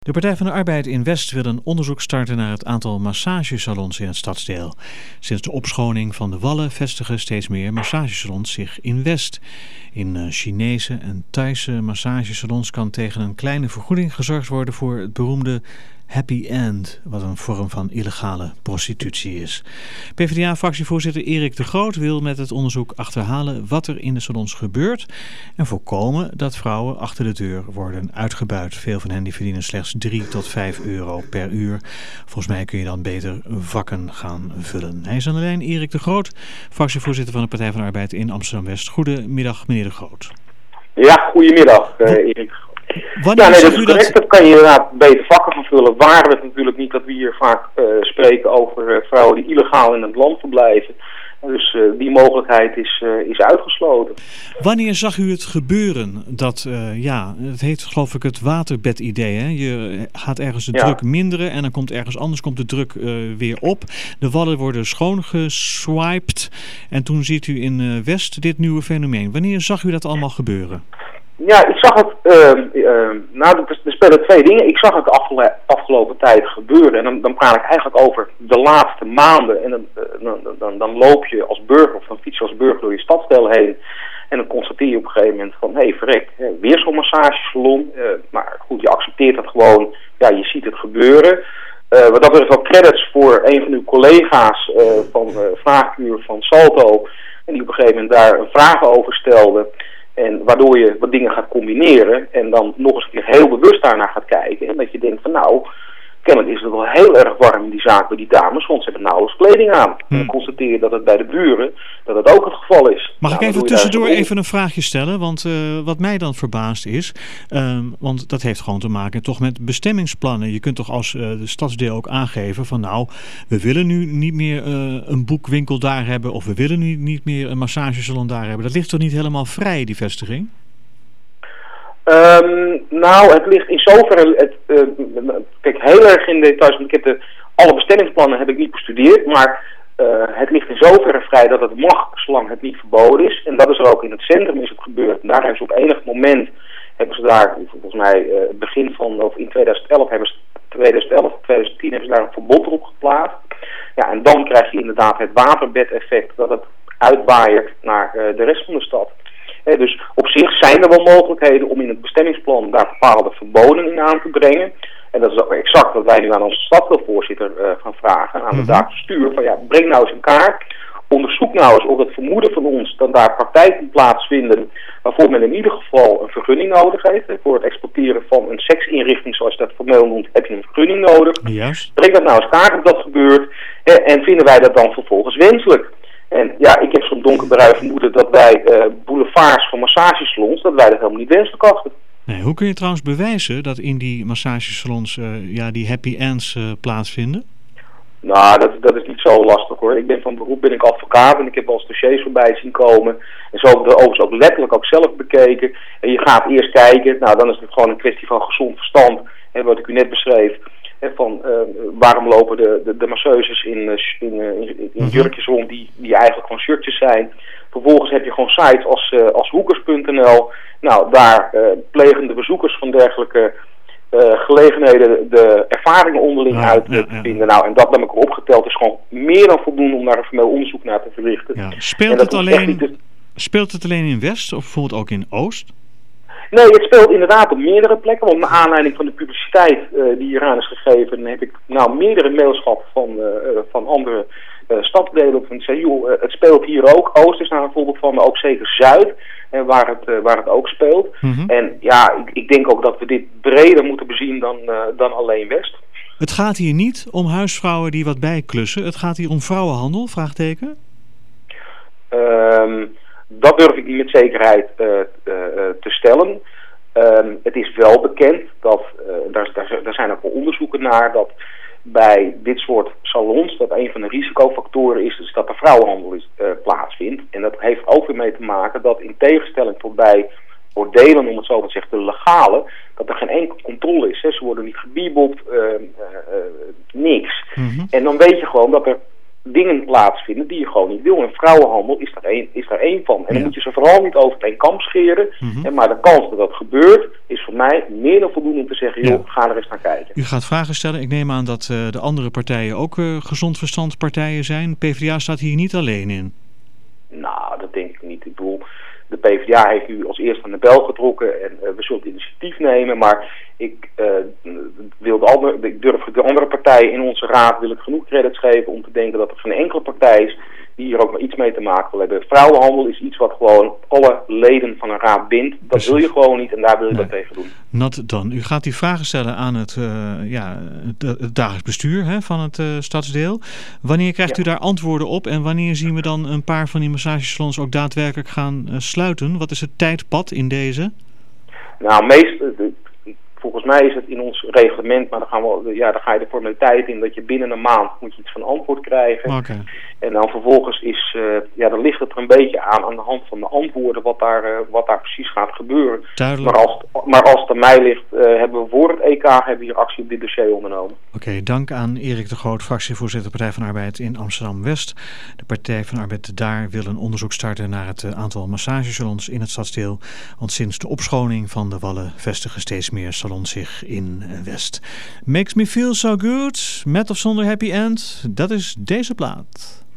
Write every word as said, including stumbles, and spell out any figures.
De Partij van de Arbeid in West wil een onderzoek starten naar het aantal massagesalons in het stadsdeel. Sinds de opschoning van de Wallen vestigen steeds meer massagesalons zich in West. In Chinese en Thaise massagesalons kan tegen een kleine vergoeding gezorgd worden voor het beroemde happy end, wat een vorm van illegale prostitutie is. PvdA-fractievoorzitter Erik de Groot wil met het onderzoek achterhalen wat er in de salons gebeurt en voorkomen dat vrouwen achter de deur worden uitgebuit. Veel van hen die verdienen slechts drie tot vijf euro per uur. Volgens mij kun je dan beter vakken gaan vullen. Hij is aan de lijn, Erik de Groot, fractievoorzitter van de Partij van de Arbeid in Amsterdam-West. Goedemiddag, meneer de Groot. Ja, goedemiddag, uh, Erik. Wanneer ja, nee, dat is u correct. dat... dat kan je inderdaad beter vakken van vullen. Waar we het natuurlijk niet dat we hier vaak uh, spreken over uh, vrouwen die illegaal in het land verblijven. Dus uh, die mogelijkheid is, uh, is uitgesloten. Wanneer zag u het gebeuren? Dat, uh, ja, het heet geloof ik het waterbed-idee. Hè? Je gaat ergens de ja. druk minderen en dan komt ergens anders komt de druk uh, weer op. De wallen worden schoongeswiped en toen ziet u in uh, West dit nieuwe fenomeen. Wanneer zag u dat allemaal gebeuren? Ja, ik zag het, uh, uh, nou, er spelen twee dingen. Ik zag het de afgelo- afgelopen tijd gebeuren en dan, dan praat ik eigenlijk over de laatste maanden. En dan, uh, dan, dan, dan loop je als burger of dan fiets je als burger door je stadsdeel heen. En dan constateer je op een gegeven moment van, hé hey, verrek, weer zo'n massagesalon. Uh, maar goed, je accepteert het gewoon, ja, je ziet het gebeuren. Uh, wat dat betreft wel credits voor een van uw collega's uh, van uh, Vraaguur van Salto. En die op een gegeven moment daar een vraag over stelde. En waardoor je wat dingen gaat combineren en dan nog eens een keer heel bewust daarnaar gaat kijken. En dat je denkt van nou, kennelijk is het wel heel erg warm in die zaak bij die dames, want ze hebben nauwelijks kleding aan. Hmm. En dan constateer je dat het bij de buren, dat het ook het geval is. Mag nou, ik even tussendoor even een vraagje stellen? Want uh, wat mij dan verbaast is, um, want dat heeft gewoon te maken toch met bestemmingsplannen. Je kunt toch als uh, de stadsdeel ook aangeven van nou, we willen nu niet meer uh, een boekwinkel daar hebben of we willen nu niet meer een massagesalon daar hebben. Dat ligt toch niet helemaal vrij, die vestiging? Um, nou, het ligt in zoverre, het, uh, kijk, heel erg in details, want ik heb de, alle bestemmingsplannen heb ik niet bestudeerd, maar uh, het ligt in zoverre vrij dat het mag, zolang het niet verboden is. En dat is er ook in het centrum is het gebeurd. En daar hebben ze op enig moment, hebben ze daar, volgens mij, uh, begin van, of in tweeduizend elf, hebben ze, tweeduizend elf, tweeduizend tien hebben ze daar een verbod op geplaatst. Ja, en dan krijg je inderdaad het waterbed-effect, dat het uitwaaiert naar uh, de rest van de stad. He, dus op zich zijn er wel mogelijkheden om in het bestemmingsplan daar bepaalde verboden in aan te brengen. En dat is ook exact wat wij nu aan onze stadsdeelvoorzitter uh, gaan vragen, aan de dagelijks bestuur. Van ja, breng nou eens in kaart, onderzoek nou eens of het vermoeden van ons dat daar praktijken plaatsvinden waarvoor men in ieder geval een vergunning nodig heeft. He, voor het exporteren van een seksinrichting, zoals je dat formeel noemt, heb je een vergunning nodig. Juist. Breng dat nou eens kaart of dat gebeurt he, en vinden wij dat dan vervolgens wenselijk. En ja, ik heb zo'n donkerbruin vermoeden dat wij uh, boulevards van massagesalons, dat wij dat helemaal niet wenselijk achten. Nee, hoe kun je trouwens bewijzen dat in die massagesalons uh, ja, die happy ends uh, plaatsvinden? Nou, dat, dat is niet zo lastig hoor. Ik ben van beroep ben ik advocaat en ik heb wel eens dossiers voorbij zien komen. En zo heb ik de overigens ook letterlijk ook zelf bekeken. En je gaat eerst kijken, nou dan is het gewoon een kwestie van gezond verstand. En wat ik u net beschreef. He, van uh, waarom lopen de, de, de masseuses in, uh, in, uh, in, in jurkjes rond die, die eigenlijk gewoon shirtjes zijn. Vervolgens heb je gewoon sites als, uh, als hoekers punt n l. Nou, daar uh, plegen de bezoekers van dergelijke uh, gelegenheden de ervaringen onderling ja, uit te ja, ja. vinden. Nou, en dat heb ik opgeteld is gewoon meer dan voldoende om daar een formeel onderzoek naar te verrichten. Ja. Speelt, het alleen, te... speelt het alleen in West of bijvoorbeeld ook in Oost? Nee, het speelt inderdaad op meerdere plekken. Want naar aanleiding van de publiciteit uh, die hieraan is gegeven, heb ik nou meerdere mails gehad van, uh, van andere uh, stadsdelen. Van zei, joh, uh, het speelt hier ook. Oost is daar een voorbeeld van, maar ook zeker Zuid, uh, waar, het, uh, waar het ook speelt. Mm-hmm. En ja, ik, ik denk ook dat we dit breder moeten bezien dan, uh, dan alleen West. Het gaat hier niet om huisvrouwen die wat bijklussen. Het gaat hier om vrouwenhandel, vraagteken? Um, Dat durf ik niet met zekerheid uh, uh, te stellen. Um, het is wel bekend, dat uh, daar, daar, daar zijn ook wel onderzoeken naar, dat bij dit soort salons, dat een van de risicofactoren is, dus dat er vrouwenhandel is, uh, plaatsvindt. En dat heeft ook weer mee te maken dat in tegenstelling tot bij bordelen, om het zo maar te zeggen, de legale, dat er geen enkele controle is. Hè. Ze worden niet gebiebopt, uh, uh, uh, niks. Mm-hmm. En dan weet je gewoon dat er dingen plaatsvinden die je gewoon niet wil. En vrouwenhandel is daar één, is daar één van. En dan ja. moet je ze vooral niet over één kam scheren. Mm-hmm. En maar de kans dat dat gebeurt is voor mij meer dan voldoende om te zeggen, joh, ja. ga er eens naar kijken. U gaat vragen stellen. Ik neem aan dat uh, de andere partijen ook uh, gezond verstand partijen zijn. PvdA staat hier niet alleen in. Nou, dat denk ik niet. Ik bedoel, de PvdA heeft u als eerste aan de bel getrokken en uh, we zullen het initiatief nemen, maar ik, uh, wil de andere, ik durf de andere partijen in onze raad wil ik genoeg credits geven om te denken dat er geen enkele partij is die hier ook maar iets mee te maken wil hebben. Vrouwenhandel is iets wat gewoon alle leden van een raad bindt. Dat Precies. wil je gewoon niet en daar wil je nee. dat tegen doen. Not dan. U gaat die vragen stellen aan het, uh, ja, het, het dagelijks bestuur hè, van het uh, stadsdeel. Wanneer krijgt ja. u daar antwoorden op en wanneer zien we dan een paar van die massagesalons ook daadwerkelijk gaan uh, sluiten? Wat is het tijdpad in deze? Nou, meest... Uh, Volgens mij is het in ons reglement, maar dan, gaan we, ja, dan ga je de formaliteit in dat je binnen een maand moet je iets van antwoord krijgen. Okay. En dan vervolgens is, uh, ja, dan ligt het er een beetje aan aan de hand van de antwoorden wat daar, uh, wat daar precies gaat gebeuren. Duidelijk. Maar als, maar als het aan mij ligt, uh, hebben we voor het E K hebben we hier actie op dit dossier ondernomen. Oké, okay, dank aan Erik de Groot, fractievoorzitter Partij van de Arbeid in Amsterdam-West. De Partij van de Arbeid daar wil een onderzoek starten naar het uh, aantal massagesalons in het stadsdeel. Want sinds de opschoning van de Wallen vestigen steeds meer salons zich in West. Makes me feel so good, met of zonder happy end, dat is deze plaat.